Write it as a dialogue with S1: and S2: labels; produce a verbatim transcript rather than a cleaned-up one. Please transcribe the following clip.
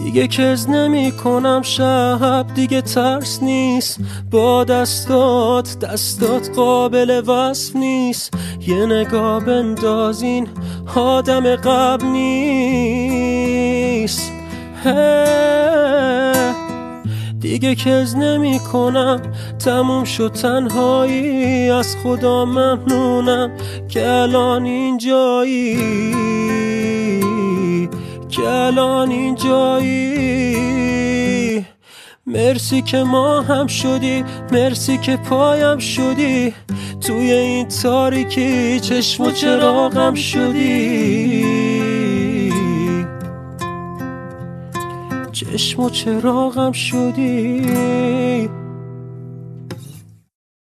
S1: دیگه کز نمی کنم شب، دیگه ترس نیست با دستات، دستات قابل وصف نیست. یه نگاه بنداز این آدم قبل نیست. دیگه کز نمی کنم، تموم شد تنهایی، از خدا ممنونم که الان اینجایی، که الان اینجایی. مرسی که ما هم شدی، مرسی که پایم شدی، توی این تاریکی چشم و چراغم شدی، چشم و چراغم شدی.